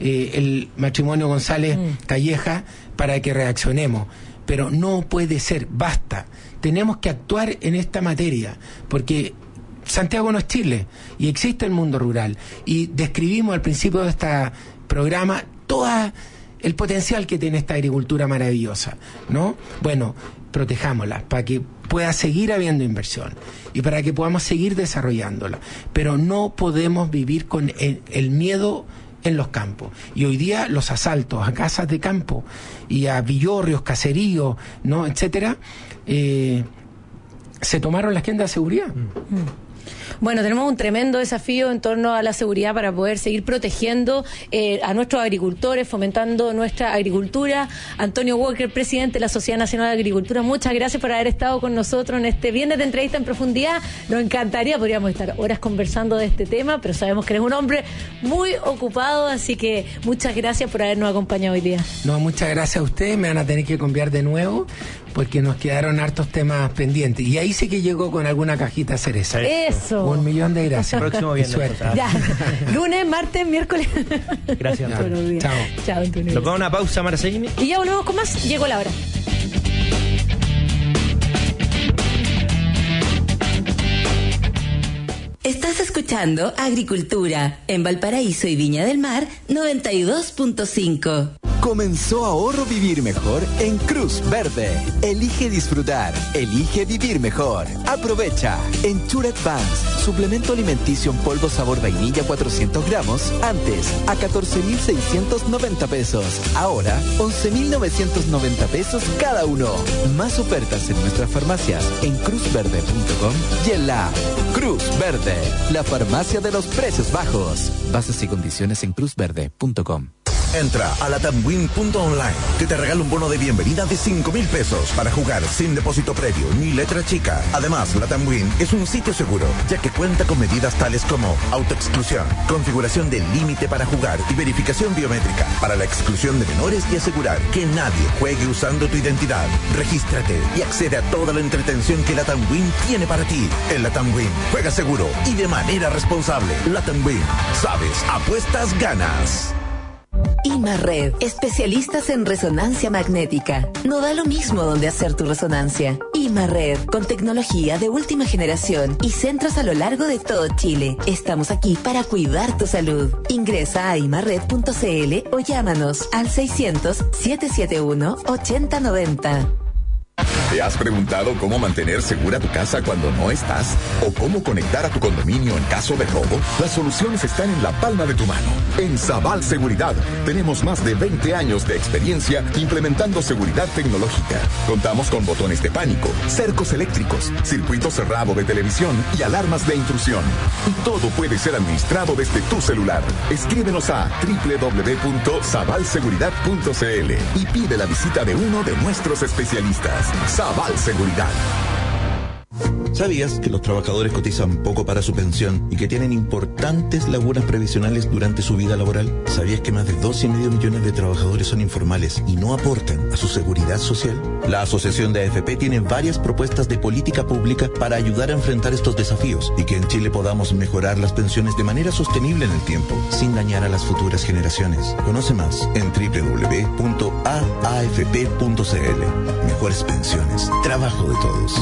el matrimonio González Calleja, para que reaccionemos. Pero no puede ser, basta. Tenemos que actuar en esta materia, porque Santiago no es Chile, y existe el mundo rural. Y describimos al principio de este programa toda el potencial que tiene esta agricultura maravillosa, ¿no? Bueno, protejámosla para que pueda seguir habiendo inversión y para que podamos seguir desarrollándola. Pero no podemos vivir con el miedo en los campos. Y hoy día los asaltos a casas de campo y a villorrios, caseríos, ¿no? Etcétera, se tomaron las tiendas de seguridad. Bueno, tenemos un tremendo desafío en torno a la seguridad para poder seguir protegiendo a nuestros agricultores, fomentando nuestra agricultura. Antonio Walker, presidente de la Sociedad Nacional de Agricultura, muchas gracias por haber estado con nosotros en este viernes de entrevista en profundidad. Nos encantaría, podríamos estar horas conversando de este tema, pero sabemos que eres un hombre muy ocupado, así que muchas gracias por habernos acompañado hoy día. No, muchas gracias a ustedes, me van a tener que conviar de nuevo, porque nos quedaron hartos temas pendientes. Y ahí sí que llegó con alguna cajita cereza. Eso. 1.000.000 de gracias. Próximo viernes. Suerte. Ya. Lunes, martes, miércoles. Gracias, Antonio. Chao. Chao, Antonio. Nos vamos a una pausa, Mara Seguini. Y ya volvemos con más. Llegó la hora. Estás escuchando Agricultura en Valparaíso y Viña del Mar 92.5. Comenzó Ahorro Vivir Mejor en Cruz Verde. Elige disfrutar, elige vivir mejor. Aprovecha. Ensure Advance, suplemento alimenticio en polvo sabor vainilla 400 gramos, antes a 14.690 pesos. Ahora, 11.990 pesos cada uno. Más ofertas en nuestras farmacias en cruzverde.com y en la app. Cruz Verde, la farmacia de los precios bajos. Bases y condiciones en cruzverde.com. Entra a latamwin.online, que te regala un bono de bienvenida de 5,000 pesos para jugar sin depósito previo ni letra chica. Además, Latamwin es un sitio seguro, ya que cuenta con medidas tales como autoexclusión, configuración del límite para jugar y verificación biométrica para la exclusión de menores y asegurar que nadie juegue usando tu identidad. Regístrate y accede a toda la entretención que Latamwin tiene para ti. En Latamwin, juega seguro y de manera responsable. Latamwin, sabes, apuestas, ganas. Imarred, especialistas en resonancia magnética. No da lo mismo donde hacer tu resonancia. Imarred, con tecnología de última generación y centros a lo largo de todo Chile. Estamos aquí para cuidar tu salud. Ingresa a imarred.cl o llámanos al 600-771-8090. ¿Te has preguntado cómo mantener segura tu casa cuando no estás? ¿O cómo conectar a tu condominio en caso de robo? Las soluciones están en la palma de tu mano. En Sabal Seguridad tenemos más de 20 años de experiencia implementando seguridad tecnológica. Contamos con botones de pánico, cercos eléctricos, circuito cerrado de televisión y alarmas de intrusión. Y todo puede ser administrado desde tu celular. Escríbenos a www.sabalseguridad.cl y pide la visita de uno de nuestros especialistas. Sabal Seguridad. ¿Sabías que los trabajadores cotizan poco para su pensión y que tienen importantes lagunas previsionales durante su vida laboral? ¿Sabías que más de 2,5 millones de trabajadores son informales y no aportan a su seguridad social? La Asociación de AFP tiene varias propuestas de política pública para ayudar a enfrentar estos desafíos y que en Chile podamos mejorar las pensiones de manera sostenible en el tiempo, sin dañar a las futuras generaciones. Conoce más en www.aafp.cl. Mejores pensiones, trabajo de todos.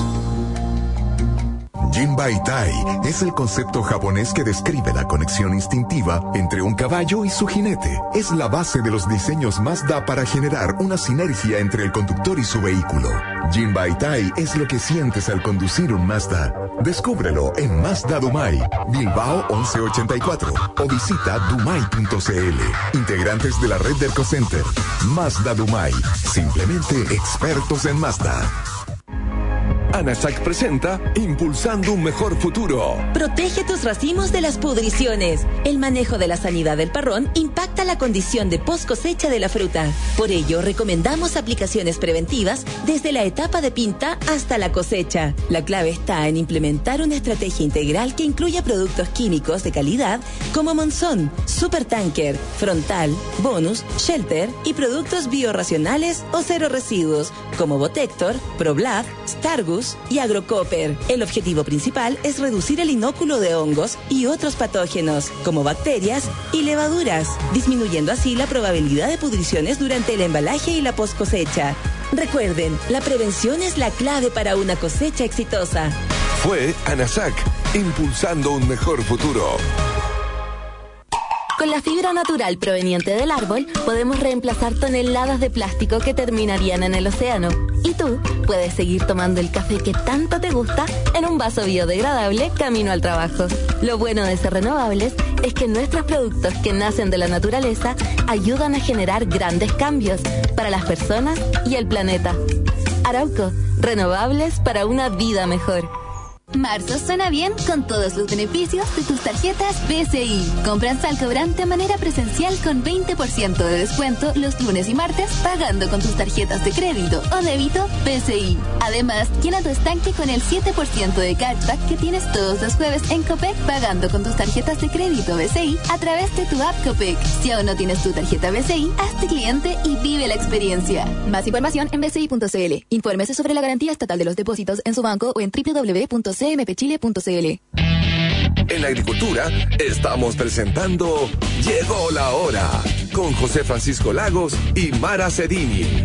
Jinbaitai es el concepto japonés que describe la conexión instintiva entre un caballo y su jinete. Es la base de los diseños Mazda para generar una sinergia entre el conductor y su vehículo. Jinbaitai es lo que sientes al conducir un Mazda. Descúbrelo en Mazda Dumai, Bilbao 1184 o visita dumai.cl. Integrantes de la red de ErcoCenter. Mazda Dumai, simplemente expertos en Mazda. ANASAC presenta Impulsando un Mejor Futuro. Protege tus racimos de las pudriciones. El manejo de la sanidad del parrón impacta la condición de post cosecha de la fruta. Por ello, recomendamos aplicaciones preventivas desde la etapa de pinta hasta la cosecha. La clave está en implementar una estrategia integral que incluya productos químicos de calidad como Monzón, Supertanker, Frontal, Bonus, Shelter y productos biorracionales o cero residuos como Botector, ProBlad, Stargus y Agrocopper. El objetivo principal es reducir el inóculo de hongos y otros patógenos, como bacterias y levaduras, disminuyendo así la probabilidad de pudriciones durante el embalaje y la post cosecha. Recuerden, la prevención es la clave para una cosecha exitosa. Fue ANASAC, Impulsando un Mejor Futuro. Con la fibra natural proveniente del árbol, podemos reemplazar toneladas de plástico que terminarían en el océano. Y tú puedes seguir tomando el café que tanto te gusta en un vaso biodegradable camino al trabajo. Lo bueno de ser renovables es que nuestros productos que nacen de la naturaleza ayudan a generar grandes cambios para las personas y el planeta. Arauco, renovables para una vida mejor. Marzo suena bien con todos los beneficios de tus tarjetas BCI. Compra en Sal Cobrante de manera presencial con 20% de descuento los lunes y martes pagando con tus tarjetas de crédito o débito BCI. Además, llena tu estanque con el 7% de cashback que tienes todos los jueves en Copec pagando con tus tarjetas de crédito BCI a través de tu app Copec. Si aún no tienes tu tarjeta BCI, hazte cliente y vive la experiencia. Más información en bci.cl. Infórmese sobre la garantía estatal de los depósitos en su banco o en www.cmpchile.cl. En la agricultura estamos presentando Llegó la Hora con José Francisco Lagos y Mara Cedini.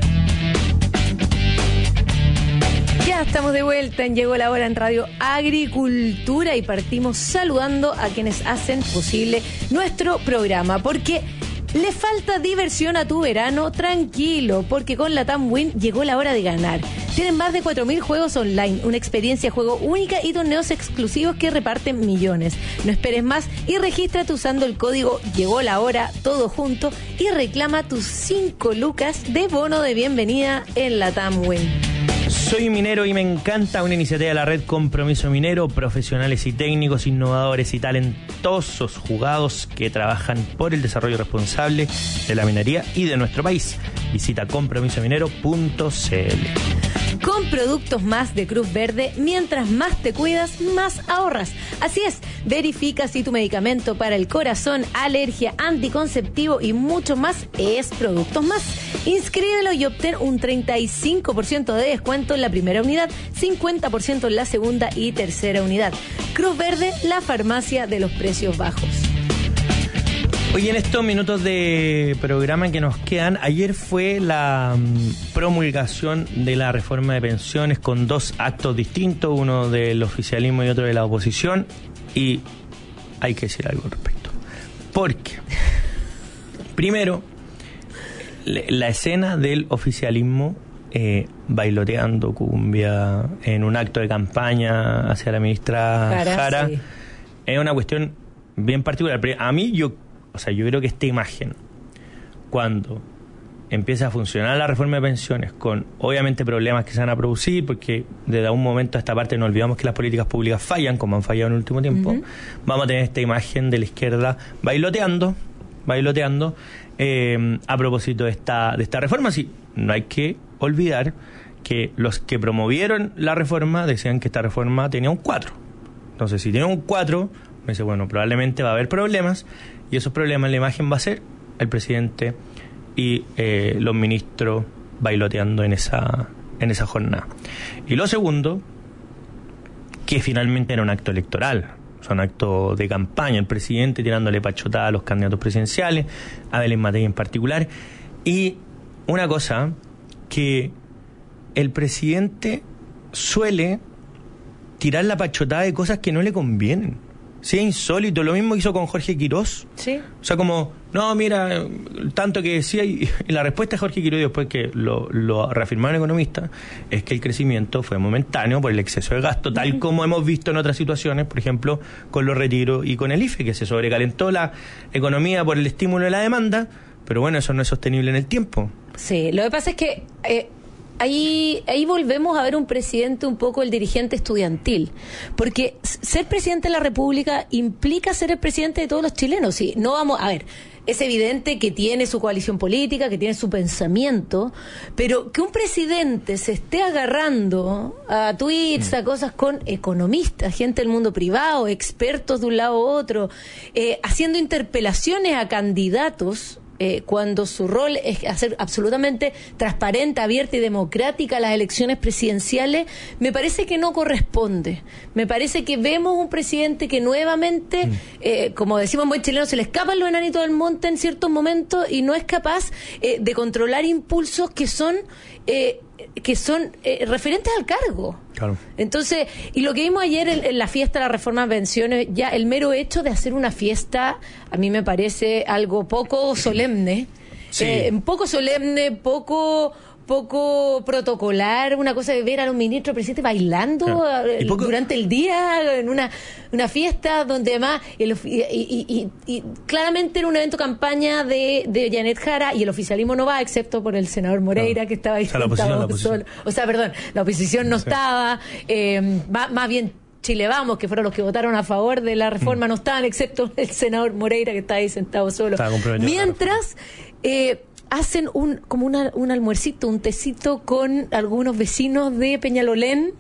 Ya estamos de vuelta en Llegó la Hora en Radio Agricultura y partimos saludando a quienes hacen posible nuestro programa, porque ¿Le falta diversión a tu verano? Tranquilo, porque con la TAMWIN llegó la hora de ganar. Tienen más de 4.000 juegos online, una experiencia de juego única y torneos exclusivos que reparten millones. No esperes más y regístrate usando el código Llegó la Hora, todo junto, y reclama tus 5 lucas de bono de bienvenida en la TAMWIN. Soy minero y me encanta una iniciativa de la red Compromiso Minero, profesionales y técnicos, innovadores y talentosos jugados que trabajan por el desarrollo responsable de la minería y de nuestro país. Visita compromisominero.cl. Con productos más de Cruz Verde, mientras más te cuidas, más ahorras. Así es, verifica si tu medicamento para el corazón, alergia, anticonceptivo y mucho más es Productos Más. Inscríbelo y obtén un 35% de descuento en la primera unidad, 50% en la segunda y tercera unidad. Cruz Verde, la farmacia de los precios bajos. Oye, en estos minutos de programa que nos quedan, ayer fue la promulgación de la reforma de pensiones con 2 actos distintos, uno del oficialismo y otro de la oposición, y hay que decir algo al respecto. Porque, primero, la escena del oficialismo bailoteando cumbia en un acto de campaña hacia la ministra Jara, sí, es una cuestión bien particular. A mí, yo creo que esta imagen, cuando empieza a funcionar la reforma de pensiones, con obviamente problemas que se van a producir, porque desde un momento a esta parte no olvidamos que las políticas públicas fallan, como han fallado en el último tiempo, vamos a tener esta imagen de la izquierda bailoteando a propósito de esta reforma. Sí, no hay que olvidar que los que promovieron la reforma decían que esta reforma tenía un 4. Entonces, si tiene un 4, me dice, bueno, probablemente va a haber problemas, y esos problemas, la imagen va a ser el presidente y los ministros bailoteando en esa jornada. Y lo segundo, que finalmente era un acto electoral, o sea, un acto de campaña, el presidente tirándole pachotada a los candidatos presidenciales, a Belén Matei en particular. Y una cosa, que el presidente suele tirar la pachotada de cosas que no le convienen. Sí, es insólito. Lo mismo hizo con Jorge Quirós. Sí. O sea, como, no, mira, tanto que decía, y la respuesta de Jorge Quirós, después que lo reafirmaron economistas, es que el crecimiento fue momentáneo por el exceso de gasto, tal como hemos visto en otras situaciones, por ejemplo, con los retiros y con el IFE, que se sobrecalentó la economía por el estímulo de la demanda, pero bueno, eso no es sostenible en el tiempo. Sí, lo que pasa es que ahí volvemos a ver un presidente un poco el dirigente estudiantil, porque ser presidente de la República implica ser el presidente de todos los chilenos. Sí, no vamos a ver, es evidente que tiene su coalición política, que tiene su pensamiento, pero que un presidente se esté agarrando a tweets, a cosas con economistas, gente del mundo privado, expertos de un lado u otro, haciendo interpelaciones a candidatos, cuando su rol es hacer absolutamente transparente, abierta y democrática las elecciones presidenciales, me parece que no corresponde. Me parece que vemos un presidente que nuevamente, como decimos en buen chileno, se le escapan los enanitos del monte en ciertos momentos y no es capaz de controlar impulsos que son referentes al cargo. Claro. Entonces, y lo que vimos ayer en la fiesta de la reforma de pensiones, ya el mero hecho de hacer una fiesta, a mí me parece algo poco solemne. Sí. Poco solemne, poco protocolar, una cosa de ver a los ministros, presidente bailando durante el día en una fiesta donde además y claramente era un evento campaña de Janet Jara, y el oficialismo no va, excepto por el senador Moreira, que estaba ahí sentado solo. O sea, perdón, la oposición no estaba, más bien Chile Vamos, que fueron los que votaron a favor de la reforma, no estaban, excepto el senador Moreira, que estaba ahí sentado solo. Mientras hacen un almuercito, un tecito con algunos vecinos de Peñalolén,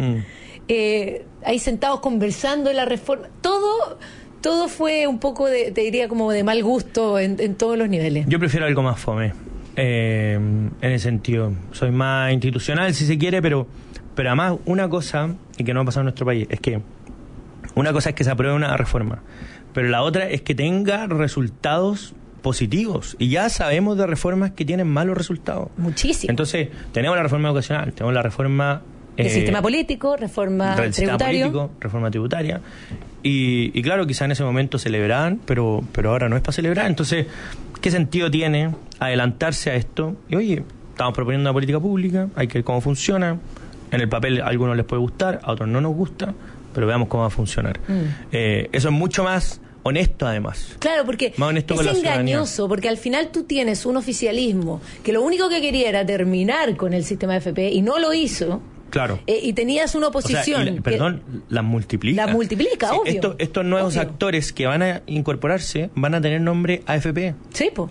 ahí sentados conversando de la reforma. Todo fue un poco te diría como de mal gusto en todos los niveles. Yo prefiero algo más fome, en ese sentido. Soy más institucional, si se quiere, pero además una cosa, y que no ha pasado en nuestro país, es que una cosa es que se apruebe una reforma, pero la otra es que tenga resultados positivos, y ya sabemos de reformas que tienen malos resultados. Muchísimo. Entonces, tenemos la reforma educacional, tenemos la reforma el sistema político, reforma tributaria, y claro, quizá en ese momento celebraban, pero ahora no es para celebrar. Entonces, ¿qué sentido tiene adelantarse a esto? Y oye, estamos proponiendo una política pública, hay que ver cómo funciona. En el papel a algunos les puede gustar, a otros no nos gusta, pero veamos cómo va a funcionar. Eso es mucho más honesto, además. Claro, porque es engañoso, porque al final tú tienes un oficialismo que lo único que quería era terminar con el sistema de FP y no lo hizo. Claro. Y tenías una oposición. Las multiplica. Las multiplica, sí, obvio. Estos nuevos actores que van a incorporarse van a tener nombre AFP. Sí, pues.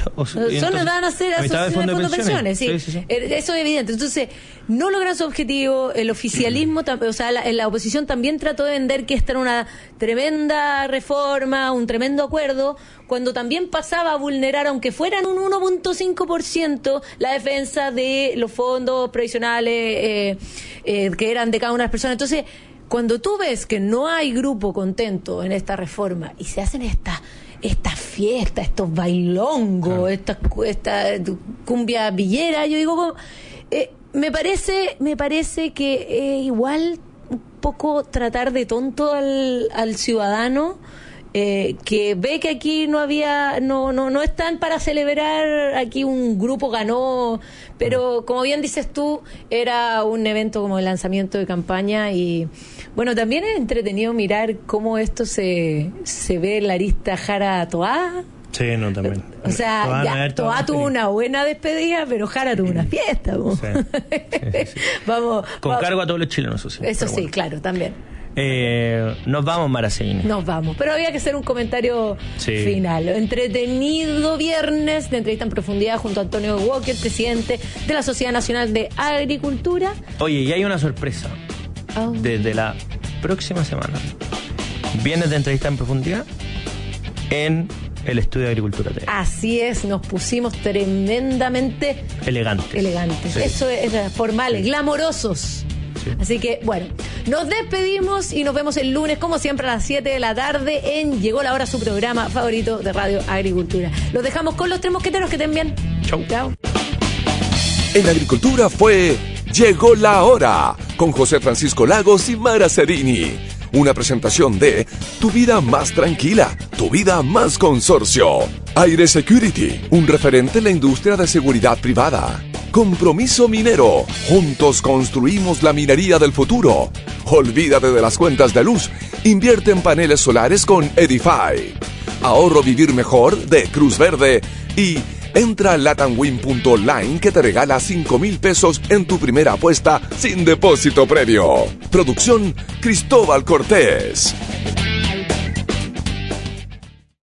Van a ser asociaciones de fondo de pensiones. Sí. Eso es evidente. Entonces, no logran su objetivo. El oficialismo, la oposición también trató de vender que esta era una tremenda reforma, un tremendo acuerdo, cuando también pasaba a vulnerar, aunque fueran un 1.5%, la defensa de los fondos previsionales que eran de cada una de las personas. Entonces, cuando tú ves que no hay grupo contento en esta reforma y se hacen estas fiestas, estos bailongos, esta cumbia villera, yo digo, me parece que igual un poco tratar de tonto al ciudadano, que ve que aquí no están para celebrar, aquí un grupo ganó, pero como bien dices tú, era un evento como el lanzamiento de campaña. Y bueno, también es entretenido mirar cómo esto se ve en la arista Jara Toá. Sí, no, también. O sea, Toá tuvo una buena despedida, pero Jara tuvo una fiesta. Sí. Vamos, cargo a todos los chilenos, eso sí. Eso sí, bueno. Claro, también. Nos vamos, Mara Seguini. Nos vamos, pero había que hacer un comentario final. Entretenido viernes de entrevista en profundidad junto a Antonio Walker, presidente de la Sociedad Nacional de Agricultura. Oye, y hay una sorpresa. Desde la próxima semana vienes de entrevista en profundidad en el estudio de Agricultura TV. Así es, nos pusimos tremendamente elegantes. Sí. Eso es formales, glamorosos. Sí. Así que, bueno, nos despedimos y nos vemos el lunes, como siempre, a las 7 de la tarde en Llegó la Hora, su programa favorito de Radio Agricultura. Los dejamos con los tres mosqueteros, que estén bien. Chau. En Agricultura fue Llegó la Hora, con José Francisco Lagos y Mara Cerini. Una presentación de Tu Vida Más Tranquila, Tu Vida Más Consorcio. Aire Security, un referente en la industria de seguridad privada. Compromiso Minero, juntos construimos la minería del futuro. Olvídate de las cuentas de luz, invierte en paneles solares con Edify. Ahorro Vivir Mejor de Cruz Verde y entra a latamwin.online que te regala 5,000 pesos en tu primera apuesta sin depósito previo. Producción Cristóbal Cortés.